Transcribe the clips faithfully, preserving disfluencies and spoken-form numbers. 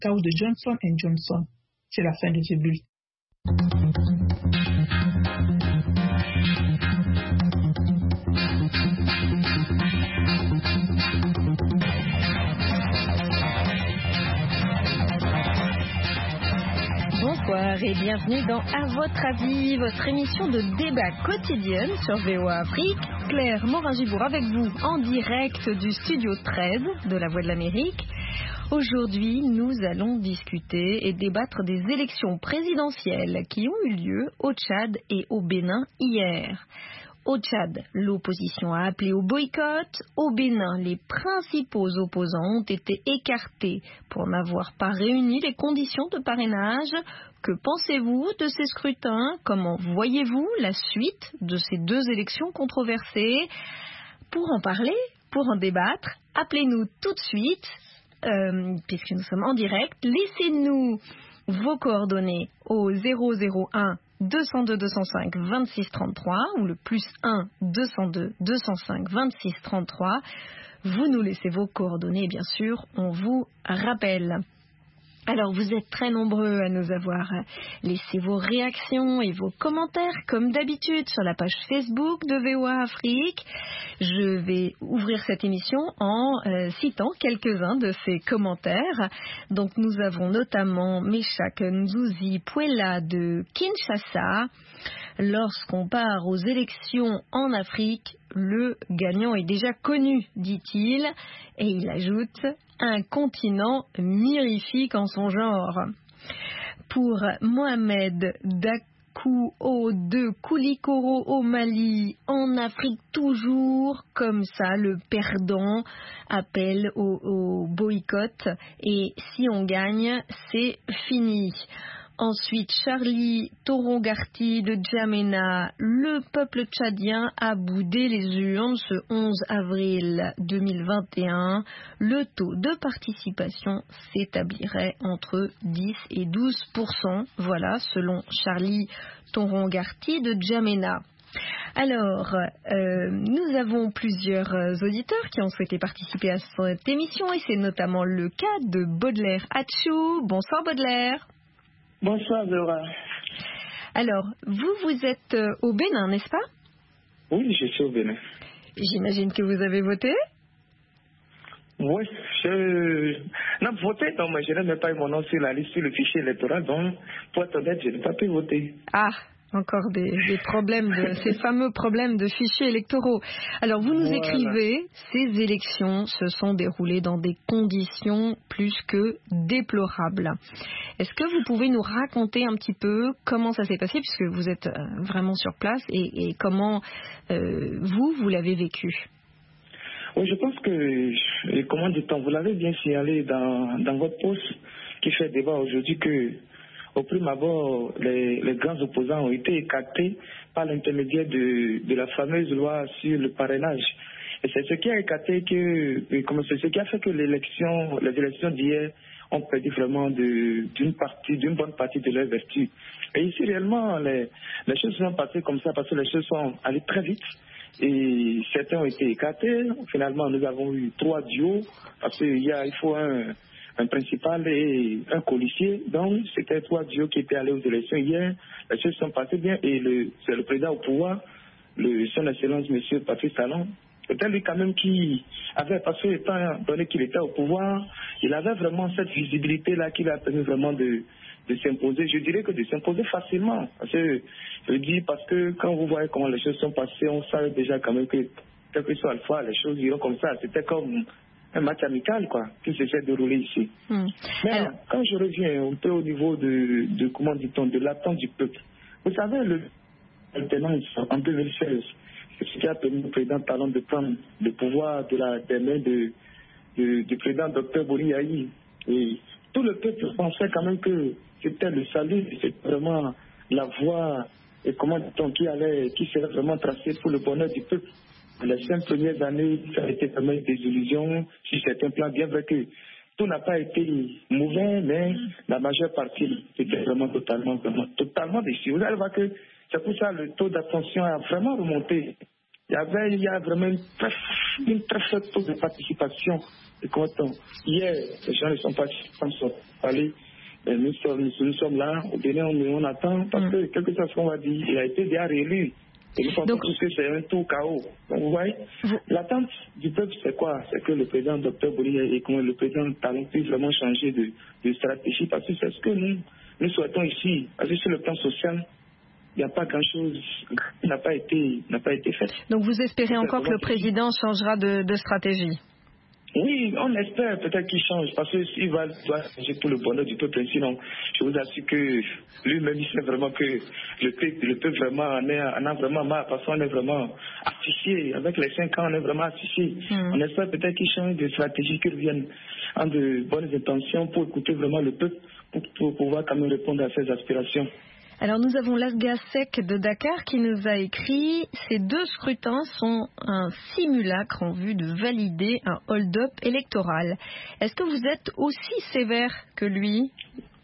cas de Johnson and Johnson. C'est la fin de ce bulletin. Bonsoir et bienvenue dans À votre avis, votre émission de débat quotidienne sur V O A Afrique. Claire Morin-Gibourg avec vous en direct du studio treize de la Voix de l'Amérique. Aujourd'hui, nous allons discuter et débattre des élections présidentielles qui ont eu lieu au Tchad et au Bénin hier. Au Tchad, l'opposition a appelé au boycott. Au Bénin, les principaux opposants ont été écartés pour n'avoir pas réuni les conditions de parrainage. Que pensez-vous de ces scrutins? Comment voyez-vous la suite de ces deux élections controversées? Pour en parler, pour en débattre, appelez-nous tout de suite, euh, puisque nous sommes en direct. Laissez-nous vos coordonnées au zéro zéro un deux zéro deux deux zéro cinq vingt-six trente-trois ou le plus un deux zéro deux deux zéro cinq vingt-six trente-trois. Vous nous laissez vos coordonnées, bien sûr, on vous rappelle. Alors, vous êtes très nombreux à nous avoir laissé vos réactions et vos commentaires, comme d'habitude, sur la page Facebook de V O A Afrique. Je vais ouvrir cette émission en euh, citant quelques-uns de ces commentaires. Donc, nous avons notamment Meshak Nzouzi Pouela de Kinshasa. Lorsqu'on part aux élections en Afrique, le gagnant est déjà connu, dit-il, et il ajoute un continent mirifique en son genre. Pour Mohamed Dakou de Koulikoro au Mali, en Afrique toujours, comme ça, le perdant appelle au, au boycott, et si on gagne, c'est fini. Ensuite, Charlie Torongarty de Djamena, le peuple tchadien a boudé les urnes ce onze avril deux mille vingt et un. Le taux de participation s'établirait entre dix et douze pour cent, voilà, selon Charlie Torongarty de Djamena. Alors, euh, nous avons plusieurs auditeurs qui ont souhaité participer à cette émission et c'est notamment le cas de Baudelaire Hatchou. Bonsoir Baudelaire. Bonsoir Zora. Alors, vous, vous êtes au Bénin, n'est-ce pas? Oui, je suis au Bénin. J'imagine que vous avez voté? Oui, je n'ai voté, donc je n'ai même pas eu mon nom sur la liste, sur le fichier électoral, donc pour être honnête, je n'ai pas pu voter. Ah, encore des, des problèmes, de, ces fameux problèmes de fichiers électoraux. Alors, vous nous voilà. écrivez, ces élections se sont déroulées dans des conditions plus que déplorables. Est-ce que vous pouvez nous raconter un petit peu comment ça s'est passé, puisque vous êtes vraiment sur place, et, et comment euh, vous, vous l'avez vécu? Oui, je pense que, comment dit-on, vous l'avez bien signalé dans, dans votre post qui fait débat aujourd'hui que au prime abord, les, les grands opposants ont été écartés par l'intermédiaire de, de la fameuse loi sur le parrainage. Et c'est ce qui a écarté que, comme c'est ce qui a fait que l'élection, les élections d'hier ont perdu vraiment de, d'une partie, d'une bonne partie de leur vertu. Et ici, réellement, les, les choses sont passées comme ça parce que les choses sont allées très vite. Et certains ont été écartés. Finalement, nous avons eu trois duos parce qu'il y a, il faut un un principal et un policier. Donc, c'était trois duos qui étaient allés aux élections hier. Les choses sont passées bien et le, c'est le président au pouvoir, le, son excellence, M. Patrice Talon. C'était lui quand même qui avait, parce que étant donné qu'il était au pouvoir, il avait vraiment cette visibilité-là qui lui a permis vraiment de, de s'imposer. Je dirais que de s'imposer facilement. Parce que, je dis parce que quand vous voyez comment les choses sont passées, on savait déjà quand même que, quel que soit le fois, les choses iront comme ça. C'était comme un match amical, quoi, qui se fait dérouler ici. Mmh. Mais alors, quand je reviens un peu au niveau de, de comment dit-on, de l'attente du peuple, vous savez, le alternance en deux mille seize, c'est ce qui a permis au président Talon de prendre le pouvoir de la, des mains de, de, du président docteur Boni Yahi. Et tout le peuple pensait quand même que c'était le salut, c'était vraiment la voie, et comment dit-on, qui allait, qui serait vraiment tracée pour le bonheur du peuple. Les cinq premières années, ça a été vraiment des illusions sur certains plans, bien vrai que tout n'a pas été mauvais, mais la majeure partie était vraiment totalement, vraiment, totalement déçue. Vous allez voir que c'est pour ça que le taux d'abstention a vraiment remonté. il y avait, il y a vraiment une très, une très faible taux de participation. Et quand hier, les gens ne sont pas allés, nous sommes, nous sommes là, au Bénin, on, on attend, parce que, quel que soit ce qu'on va dire, il a été déjà réélu. Et nous pensons Donc, que c'est un tout chaos. Donc, vous voyez, vous... l'attente du peuple, c'est quoi? C'est que le président docteur Boni et le président Talon puissent vraiment changer de, de stratégie, parce que c'est ce que nous, nous souhaitons ici. Parce que sur le plan social, il n'y a pas grand-chose qui n'a pas été, n'a pas été fait. Donc vous espérez encore que le président changera de, de stratégie? Oui, on espère peut-être qu'il change, parce qu'il va changer pour le bonheur du peuple. Sinon, je vous assure que lui-même, il sait vraiment que le peuple, le peuple vraiment en, est, en a vraiment marre, parce qu'on est vraiment affiché. Avec les cinq ans, on est vraiment affiché. Mm. On espère peut-être qu'il change de stratégie, qu'il revienne en de bonnes intentions pour écouter vraiment le peuple, pour, pour pouvoir quand même répondre à ses aspirations. Alors nous avons l'Asgasec de Dakar qui nous a écrit « Ces deux scrutins sont un simulacre en vue de valider un hold-up électoral. Est-ce que vous êtes aussi sévère que lui ?»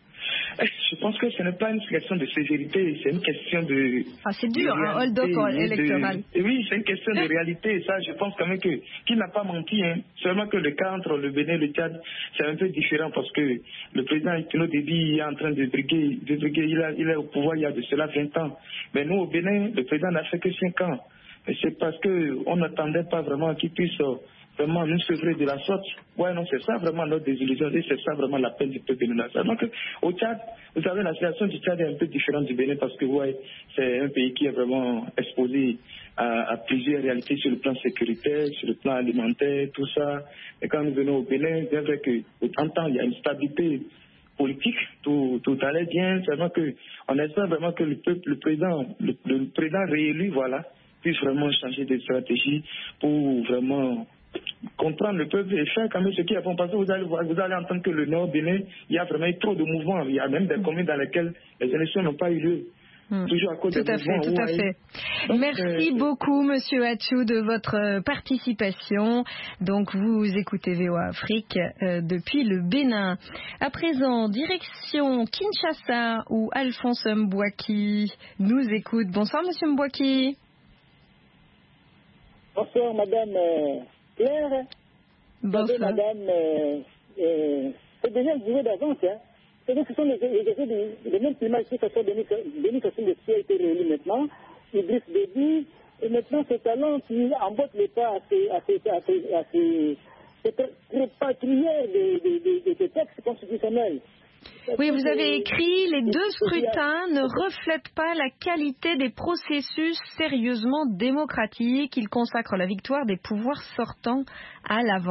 Je pense que ce n'est pas une question de sévérité, c'est une question de... Ah, c'est dur, un hold-up électoral. De, oui, c'est une question de réalité. Ça, je pense quand même que qu'il n'a pas menti. Hein. Seulement que le cas entre le Bénin et le Tchad, c'est un peu différent parce que le président Itno Déby est en train de briguer, de briguer il, a, il est au pouvoir il y a de cela vingt ans. Mais nous, au Bénin, le président n'a fait que cinq ans. Et c'est parce qu'on n'attendait pas vraiment qu'il puisse... vraiment nous sevrer de la sorte. Ouais, non, c'est ça vraiment notre désillusion et c'est ça vraiment la peine du peuple béninois. Donc, au Tchad, vous savez, la situation du Tchad est un peu différente du Bénin parce que, ouais, c'est un pays qui est vraiment exposé à, à plusieurs réalités sur le plan sécuritaire, sur le plan alimentaire, tout ça. Et quand nous venons au Bénin, c'est vrai que, en temps, il y a une stabilité politique, tout, tout allait bien. C'est vraiment que, on espère vraiment que le peuple, le président, le, le président réélu, voilà, puisse vraiment changer de stratégie pour vraiment comprendre le peuple et faire quand même ce qu'il y a. Parce que vous allez voir, vous allez entendre que le Nord Bénin, il y a vraiment trop de mouvements. Il y a même des communes dans lesquelles les élections n'ont pas eu lieu. Mmh. Toujours à cause tout des à mouvements. Fait, tout à fait. Donc, Merci euh, beaucoup, Monsieur Atchou, de votre participation. Donc, vous écoutez V O A Afrique euh, depuis le Bénin. À présent, direction Kinshasa, où Alphonse Mbouaki nous écoute. Bonsoir, Monsieur Mbouaki. Bonsoir, Madame euh, Claire. Bonsoir. Madame, euh, euh, c'est déjà le jour d'avance, hein. C'est-à-dire que ce sont les effets de même climat ici, que ce soit Denis Sassou Nguesso qui a été réélu maintenant, Idriss Déby, et maintenant ce talent qui emboîte les pas à ces, à ces, à ces, à ces, ces répatriés des, des, des, des textes constitutionnels. Oui, vous avez écrit « Les deux scrutins ne reflètent pas la qualité des processus sérieusement démocratiques. Ils consacrent la victoire des pouvoirs sortants à l'avance. »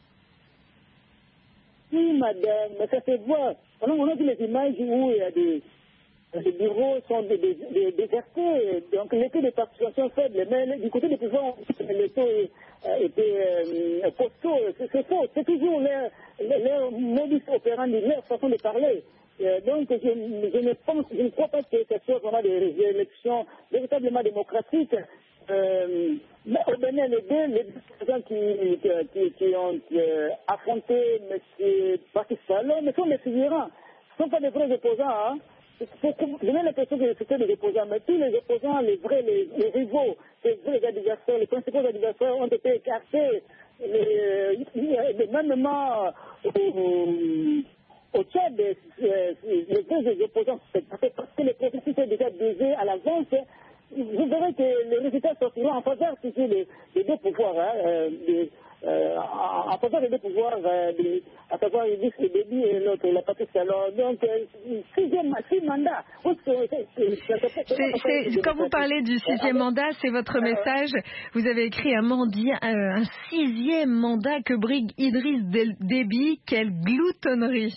Oui, madame, mais ça se voit. On a vu les images où il y a des, des bureaux sont désertés, donc les taux de participation faibles. Mais du côté des pouvoirs, les taux étaient postaux. C'est faux. C'est toujours leur, leur modus operandi, leur façon de parler. Euh, donc, je, je, ne pense, je ne crois pas que ce soit vraiment des élections véritablement démocratiques. Euh, mais au Bénin, les deux, les deux présidents qui, qui, qui ont euh, affronté M. Patrice Talon ne sont des figurants. Ce ne sont pas des vrais opposants. Hein. J'ai l'impression que c'était des opposants, mais tous les opposants, les vrais, les, les rivaux, les vrais adversaires, les principaux adversaires ont été écartés. Les, les, même au, au Tchad, euh, les vrais opposants, parce que le processus est déjà biaisé à l'avance. Vous verrez que les résultats sortiront en faveur des, des deux pouvoirs, hein, euh, des, euh, en, en faveur des deux pouvoirs, euh, des, à savoir Idriss Déby et l'autre, la Patrice Talon. Donc, euh, sixième, six mandats. Quand vous parlez du sixième mandat, c'est votre message. Vous avez écrit un, mandia, euh, un sixième mandat que brigue Idriss Déby. Quelle gloutonnerie!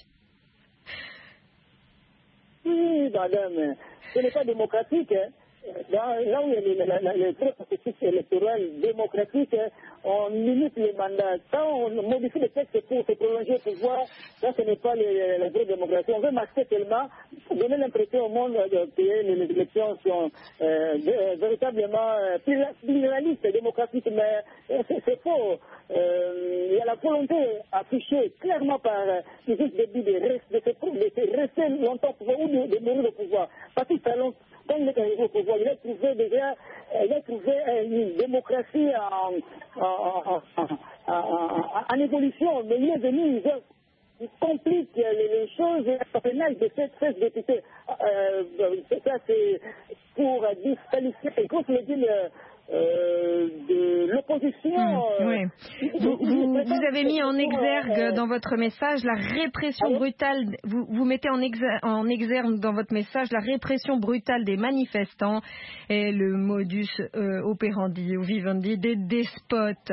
Oui, madame, ce n'est pas démocratique, hein. Dans, là où il y a les, les, les, les processus électoraux démocratiques, on limite les mandats. Quand on modifie les textes pour se prolonger le pouvoir, ça ce n'est pas les, la vraie démocratie. On veut masquer tellement, donner l'impression au monde que les, les élections sont euh, de, véritablement euh, pluralistes, démocratiques, mais euh, c'est faux. Euh, il y a la volonté affichée clairement par Idriss Déby de, de, de, de rester longtemps au pouvoir ou de, de mourir au pouvoir. Patrice Talon, quand il est arrivé au pouvoir, il a trouvé déjà, il a trouvé un une démocratie en, en, en, en, en évolution, mais il est venu, il complique les, les choses et le pénal de cette seize députés. Euh, ça, c'est pour disqualifier, comme je dit, Euh, de l'opposition. Mmh, oui. euh, vous, vous, vous avez mis en exergue euh, dans votre message la répression allez? brutale, vous, vous mettez en exergue, en exergue dans votre message la répression brutale des manifestants et le modus euh, operandi ou vivendi des despotes.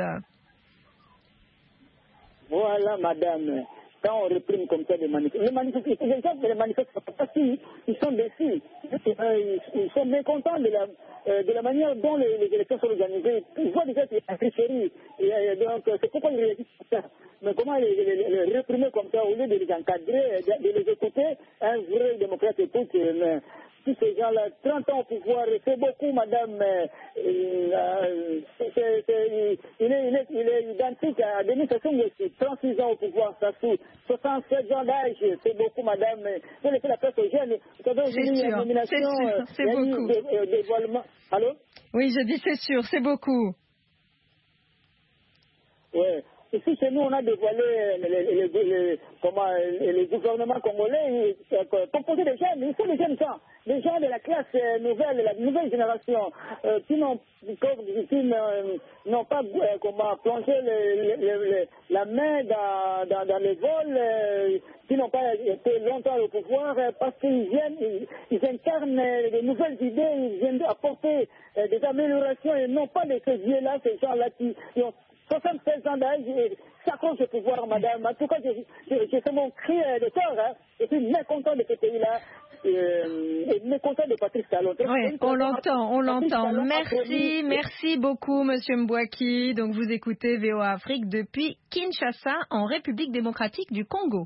Voilà, madame. Quand on réprime comme ça des manifestants, les manifestants, les gens les manifestants, parce qu'ils ils sont déçus, ils, ils sont mécontents de la, euh, de la manière dont les, les élections sont organisées. Ils voient déjà qu'il y a une tricherie, et donc c'est pourquoi ils réagissent comme ça. Mais comment les, les, les, les réprimer comme ça, au lieu de les encadrer, de, de les écouter, un vrai démocrate écoute, mais tous ces gens-là, trente ans au pouvoir, c'est beaucoup, madame. Euh, euh, c'est, c'est, il, est, il, est, il est identique à Denis Sassou Nguesso, trente-six ans au pouvoir, Sassou, soixante-sept ans d'âge, c'est beaucoup, madame. Vous laissez la place aux jeunes. Vous savez, aujourd'hui, il y a une nomination, c'est, sûr, c'est il y a beaucoup. eu des dévoilements. Allô? Oui, je dis c'est sûr, c'est beaucoup. Oui. Ici, chez nous, on a dévoilé les, les, les, les, comment, les gouvernements congolais euh, composés de jeunes. Ils sont des jeunes gens, des gens de la classe nouvelle, de la nouvelle génération, euh, qui n'ont, qui n'ont pas euh, comment, plongé le, le, le, la main dans, dans, dans les vols, euh, qui n'ont pas été longtemps au pouvoir, euh, parce qu'ils viennent, ils, ils incarnent euh, de nouvelles idées, ils viennent apporter euh, des améliorations et non pas de ces vieux-là, ces gens-là qui, qui ont soixante-seize ans d'âge et s'accroche au pouvoir, madame. En tout cas, j'ai fait mon cri de cœur. Hein. Je suis mécontent de ce pays-là euh, et mécontent de Patrice Talon. Oui, on l'entend, on l'entend. Merci, merci beaucoup, monsieur Mbouaki. Donc, vous écoutez V O A Afrique depuis Kinshasa, en République démocratique du Congo.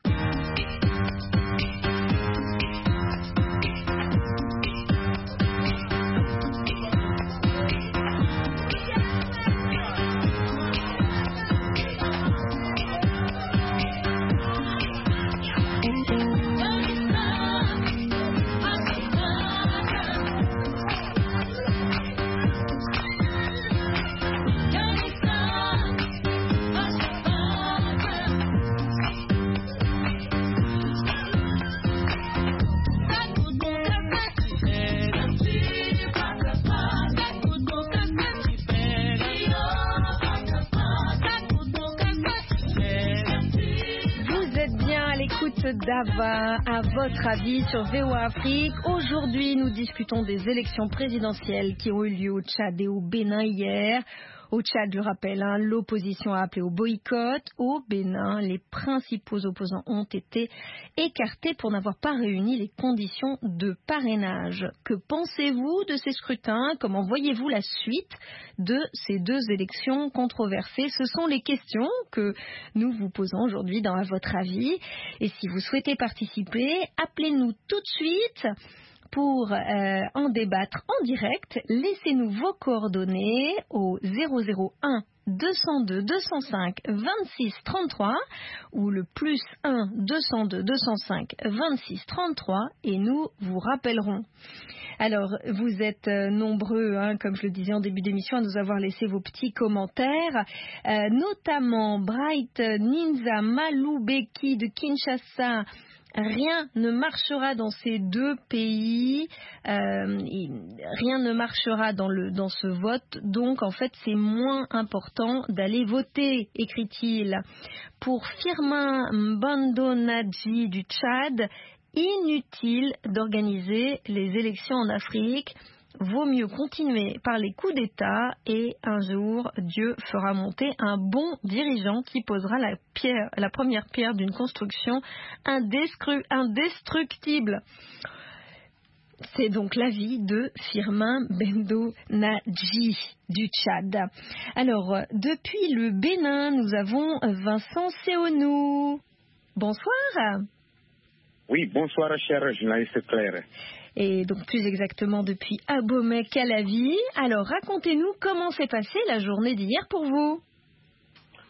Dava, à votre avis sur V O A Afrique. Aujourd'hui, nous discutons des élections présidentielles qui ont eu lieu au Tchad et au Bénin hier. Au Tchad, je rappelle, hein, l'opposition a appelé au boycott. Au Bénin, les principaux opposants ont été écartés pour n'avoir pas réuni les conditions de parrainage. Que pensez-vous de ces scrutins? Comment voyez-vous la suite de ces deux élections controversées? Ce sont les questions que nous vous posons aujourd'hui dans À votre avis. Et si vous souhaitez participer, appelez-nous tout de suite. Pour euh, en débattre en direct, laissez-nous vos coordonnées au zéro zéro un deux cent deux deux cent cinq vingt-six trente-trois ou le plus un deux cent deux deux cent cinq vingt-six trente-trois et nous vous rappellerons. Alors, vous êtes euh, nombreux, hein, comme je le disais en début d'émission, à nous avoir laissé vos petits commentaires, euh, notamment Bright Ninza Maloubeki de Kinshasa. Rien ne marchera dans ces deux pays, euh, rien ne marchera dans, le, dans ce vote, donc en fait c'est moins important d'aller voter, écrit-il. Pour Firmin Mbandonadji du Tchad, inutile d'organiser les élections en Afrique. Vaut mieux continuer par les coups d'État et un jour, Dieu fera monter un bon dirigeant qui posera la, pierre, la première pierre d'une construction indestru, indestructible. C'est donc l'avis de Firmin Bendo Nadji du Tchad. Alors, depuis le Bénin, nous avons Vincent Seonou. Bonsoir. Oui, bonsoir, chère journaliste Claire. Et donc plus exactement depuis Abomey-Calavi. Alors racontez-nous comment s'est passée la journée d'hier pour vous.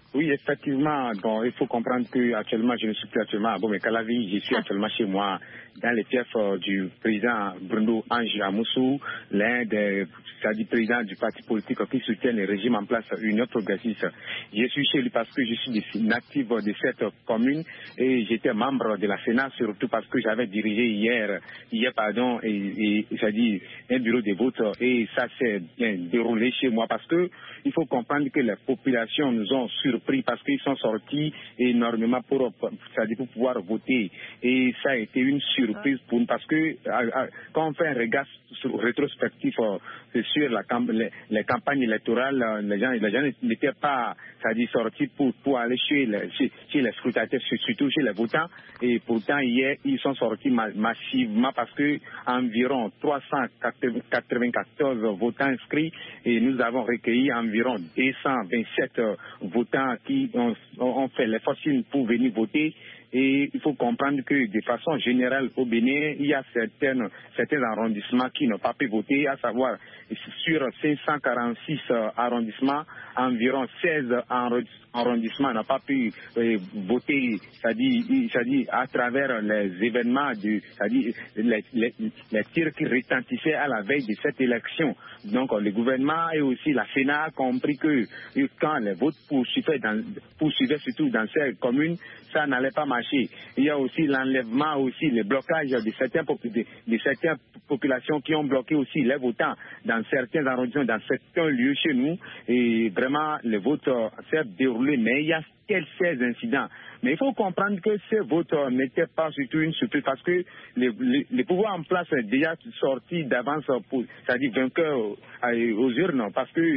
Oui, effectivement. Donc, il faut comprendre que actuellement, je ne suis plus actuellement à Bomé-Calavi. Je suis actuellement chez moi, dans les fiefs euh, du président Bruno Ange Amoussou, l'un des c'est-à-dire président du parti politique qui soutient le régime en place Union progressiste. Je suis chez lui parce que je suis natif de cette commune et j'étais membre de la Sénat, surtout parce que j'avais dirigé hier, hier pardon, et, et c'est-à-dire un bureau de vote et ça s'est bien déroulé chez moi parce que il faut comprendre que les populations nous ont surpris parce qu'ils sont sortis énormément pour, c'est-à-dire pour pouvoir voter et ça a été une surprise pour nous parce que quand on fait un regard rétrospectif sur la, les, les campagnes électorales, les gens, les gens n'étaient pas, c'est-à-dire sortis pour, pour aller chez les, chez, chez les scrutateurs, surtout chez les votants. Et pourtant, hier, ils sont sortis ma, massivement parce que environ trois cent quatre-vingt-quatorze votants inscrits et nous avons recueilli environ deux cent vingt-sept votants qui ont, ont fait l'effort pour venir voter. Et il faut comprendre que de façon générale au Bénin, il y a certaines, certains arrondissements qui n'ont pas pu voter, à savoir sur cinq cent quarante-six arrondissements, environ seize arrondissements n'ont pas pu euh, voter, c'est-à-dire, c'est-à-dire à travers les événements, du, c'est-à-dire les, les, les tirs qui retentissaient à la veille de cette élection. Donc le gouvernement et aussi la Sénat a compris que quand les votes poursuivaient, dans, poursuivaient surtout dans ces communes, ça n'allait pas marcher. Il y a aussi l'enlèvement, aussi le blocage de certaines, de, de certaines populations qui ont bloqué aussi les votants dans certains arrondissements, dans certains lieux chez nous. Et vraiment, le vote s'est déroulé, mais il y a quelques incidents. Mais il faut comprendre que ces votes n'étaient pas surtout une surprise parce que les, les, les pouvoirs en place sont déjà sortis d'avance, c'est-à-dire vainqueurs aux urnes, parce que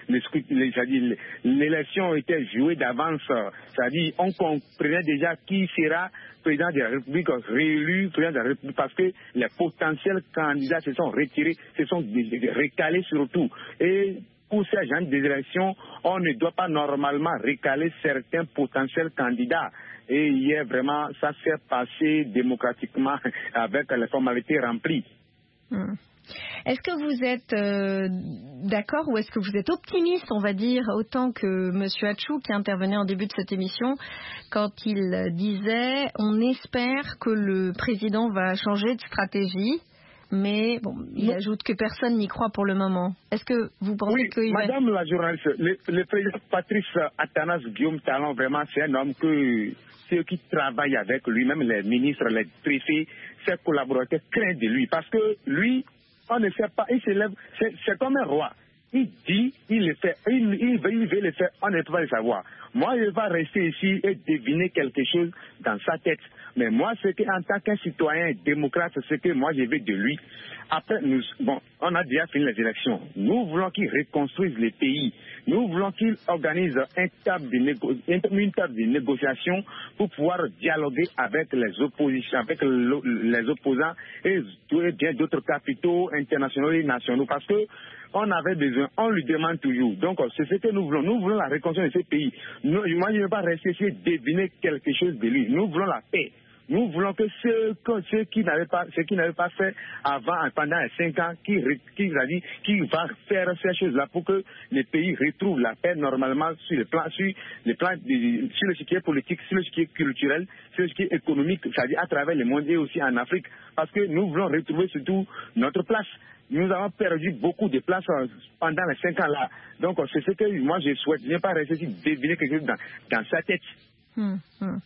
l'élection était jouée d'avance, c'est-à-dire on comprenait déjà qui sera président de la République réélu président de la République parce que les potentiels candidats se sont retirés, se sont recalés surtout. Et pour ces gens d'élection, on ne doit pas normalement recaler certains potentiels candidats. Et hier, vraiment, ça s'est passé démocratiquement avec les formalités remplies. Hmm. Est-ce que vous êtes euh, d'accord ou est-ce que vous êtes optimiste, on va dire, autant que M. Hatchou qui intervenait en début de cette émission quand il disait « on espère que le président va changer de stratégie ». Mais bon, il ajoute que personne n'y croit pour le moment. Est-ce que vous pensez oui, que... Madame la journaliste, le, le président Patrice Athanas Guillaume Talon, vraiment, c'est un homme que ceux qui travaillent avec lui, même les ministres, les préfets, ses collaborateurs craignent de lui. Parce que lui, on ne sait pas, il se lève, c'est, c'est comme un roi. Il dit, il le fait, il, il, veut, il veut le faire, on ne peut pas le savoir. Moi, je vais rester ici et deviner quelque chose dans sa tête. Mais moi, ce que, en tant qu'un citoyen démocrate, ce que moi je veux de lui, après, nous, bon, on a déjà fini les élections. Nous voulons qu'il reconstruise le pays. Nous voulons qu'il organise un table de négo, une table de négociation pour pouvoir dialoguer avec les oppositions, avec les opposants et bien d'autres capitaux internationaux et nationaux. Parce que on avait besoin, on lui demande toujours. Donc, c'est ce que nous voulons. Nous voulons la reconstruction de ce pays. Nous, moi, je ne vais pas rester ici et deviner quelque chose de lui. Nous voulons la paix. Nous voulons que ceux, que ceux qui n'avaient pas, ceux qui n'avaient pas fait avant, pendant les cinq ans, qui, qui, qui, qui va faire ces choses-là pour que le pays retrouve la paix normalement sur le plan, sur le plan, de, sur le qui est politique, sur le qui est culturel, sur le qui est économique, c'est-à-dire à travers le monde et aussi en Afrique, parce que nous voulons retrouver surtout notre place. Nous avons perdu beaucoup de places pendant les cinq ans là. Donc c'est ce que moi je souhaite. Je n'ai pas resté ici deviner quelque chose dans, dans sa tête. Hum, hum.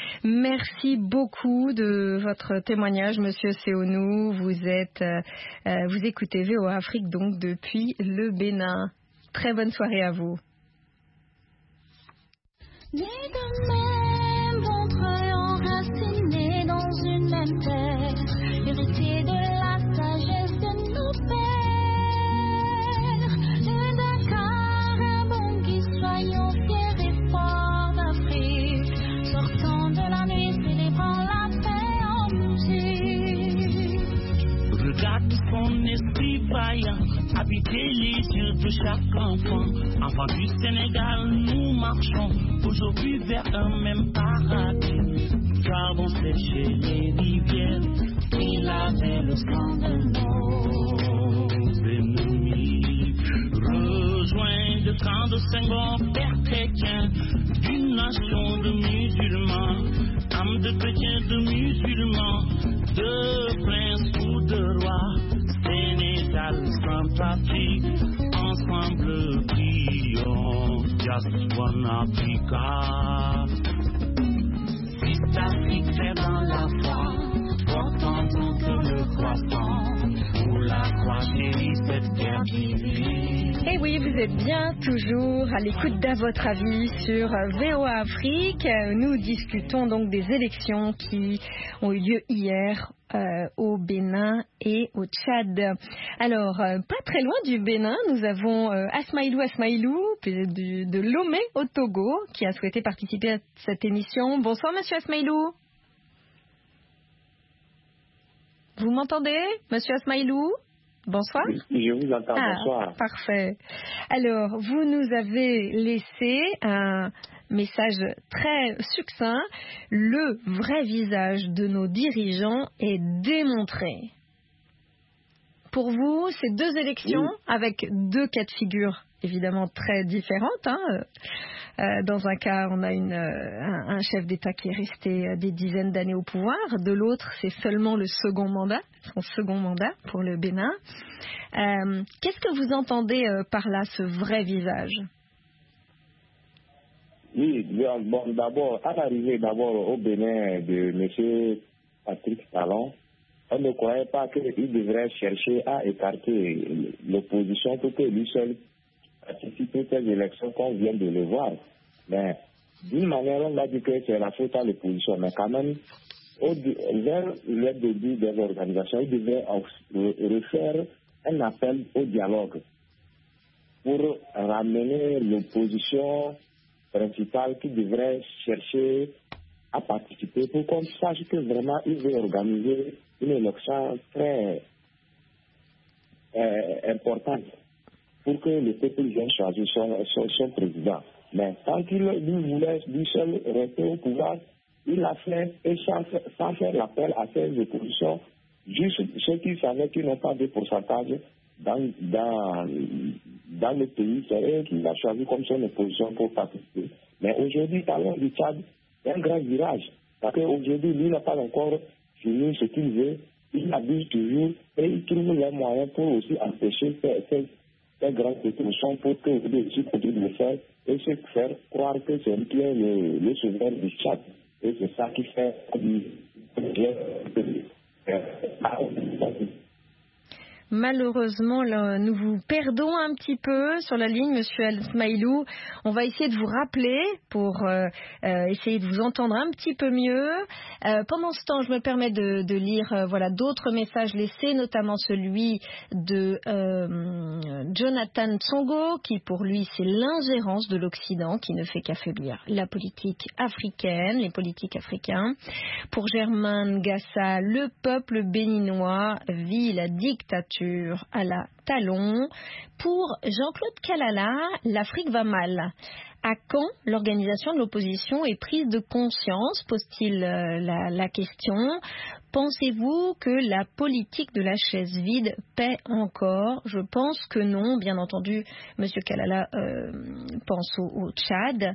Merci beaucoup de votre témoignage, Monsieur Seonou. Vous êtes, euh, vous écoutez V O A Afrique donc depuis le Bénin. Très bonne soirée à vous. Ni de même ventre enraciné dans une même terre, héritier de la sagesse de nos pères. Le Dakar, un bon qui soyons fiers et forts d'Afrique, sortant de la nuit, célébrant la paix en musique. Regarde son esprit vaillant, habiter les yeux de chaque enfant. Enfant du Sénégal, nous marchons aujourd'hui vers un même paradis. Gardons sécher les rivières qui lavaient le sang de nos ennemis. Rejoindre le camp de Senghor, père chrétien, d'une nation de musulmans, âme de chrétiens, de musulmans, de princes ou de rois, Sénégal, Centrafrique, ensemble prions, just one Africa. Fils d'Afrique, fait dans la foi, portant tout le croissant, pour la croix chérie, cette terre divine. Et oui, vous êtes bien toujours à l'écoute d'À votre avis sur V O A Afrique. Nous discutons donc des élections qui ont eu lieu hier euh, au Bénin et au Tchad. Alors, euh, pas très loin du Bénin, nous avons euh, Asmaïlou Asmaïlou de, de Lomé au Togo qui a souhaité participer à cette émission. Bonsoir Monsieur Asmaïlou. Vous m'entendez, Monsieur Asmaïlou? Bonsoir. Oui, je vous entends. Ah, bonsoir. Parfait. Alors, vous nous avez laissé un message très succinct. Le vrai visage de nos dirigeants est démontré. Pour vous, ces deux élections, oui, avec deux cas de figure évidemment très différentes. Hein. Euh, dans un cas, on a une, un, un chef d'État qui est resté des dizaines d'années au pouvoir. De l'autre, c'est seulement le second mandat, son second mandat pour le Bénin. Euh, qu'est-ce que vous entendez euh, par là, ce vrai visage? Oui, bon, d'abord, à l'arrivée d'abord au Bénin de M. Patrice Talon, on ne croyait pas qu'il devrait chercher à écarter l'opposition pour que lui seul participe à ces élections qu'on vient de le voir. Mais d'une manière, on a dit que c'est la faute à l'opposition. Mais quand même, au, vers le début des organisations, il devait refaire un appel au dialogue pour ramener l'opposition principale qui devrait chercher à participer pour qu'on sache que vraiment il veut organiser une élection très euh, importante pour que le peuple vienne choisir son, son, son président. Mais tant qu'il lui voulait lui seul rester au pouvoir, il a fait, et sans, sans faire l'appel à ses oppositions, juste ceux qui savaient qu'ils n'ont pas de pourcentage dans, dans, dans le pays, c'est eux qu'il a choisi comme son opposition pour participer. Mais aujourd'hui, parlons du Tchad, c'est un grand virage. Parce qu'aujourd'hui, lui n'a pas encore fini ce qu'il veut, il abuse toujours et il trouve les moyens pour aussi empêcher ces, ces, ces grandes oppositions pour que vous aussi continue de le faire et se faire croire que c'est lui qui est le, le souverain du Tchad. Et c'est ça qui fait Malheureusement, là, nous vous perdons un petit peu sur la ligne, Monsieur Asmaïlou. On va essayer de vous rappeler pour euh, euh, essayer de vous entendre un petit peu mieux. Euh, pendant ce temps, je me permets de, de lire euh, voilà, d'autres messages laissés, notamment celui de euh, Jonathan Tsongo, qui pour lui, c'est l'ingérence de l'Occident qui ne fait qu'affaiblir la politique africaine, les politiques africains. Pour Germain Gassa, le peuple béninois vit la dictature à la Talon. Pour Jean-Claude Kalala, l'Afrique va mal. À quand l'organisation de l'opposition est prise de conscience, pose-t-il euh, la, la question. Pensez-vous que la politique de la chaise vide paie encore? Je pense que non. Bien entendu, M. Kalala euh, pense au, au Tchad.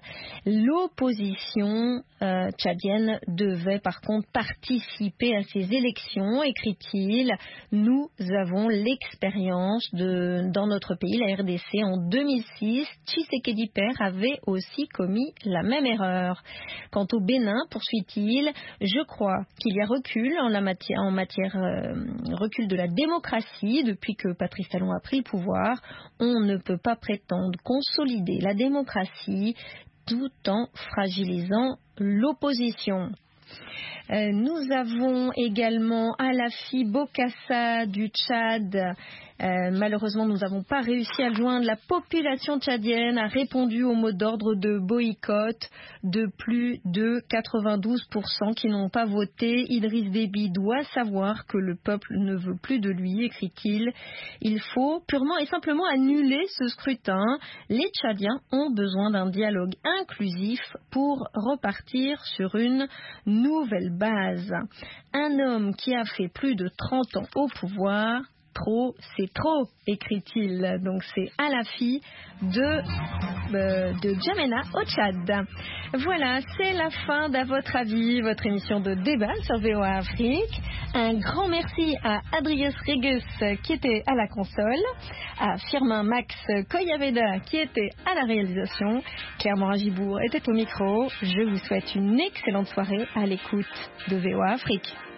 L'opposition euh, tchadienne devait par contre participer à ces élections, écrit-il. Nous avons l'expérience de dans notre pays, la R D C, en deux mille six. Tshisekedi Père avait aussi commis la même erreur. Quant au Bénin, poursuit-il, je crois qu'il y a recul en la matière, en matière euh, recul de la démocratie depuis que Patrice Talon a pris le pouvoir. On ne peut pas prétendre consolider la démocratie tout en fragilisant l'opposition. Euh, nous avons également Alafi Bokassa du Tchad. Euh, malheureusement, nous n'avons pas réussi à le joindre. La population tchadienne a répondu au mot d'ordre de boycott de plus de quatre-vingt-douze pour cent qui n'ont pas voté. Idriss Déby doit savoir que le peuple ne veut plus de lui, écrit-il. Il faut purement et simplement annuler ce scrutin. Les Tchadiens ont besoin d'un dialogue inclusif pour repartir sur une nouvelle base. Un homme qui a fait plus de trente ans au pouvoir Trop, c'est trop, écrit-il. Donc c'est Alafi de, euh, de Djamena au Tchad. Voilà, c'est la fin d'À votre avis, votre émission de débat sur V O A Afrique. Un grand merci à Adrius Regus qui était à la console, à Firmin Max Koyaveda qui était à la réalisation, Claire Morin-Gibourg était au micro. Je vous souhaite une excellente soirée à l'écoute de V O A Afrique.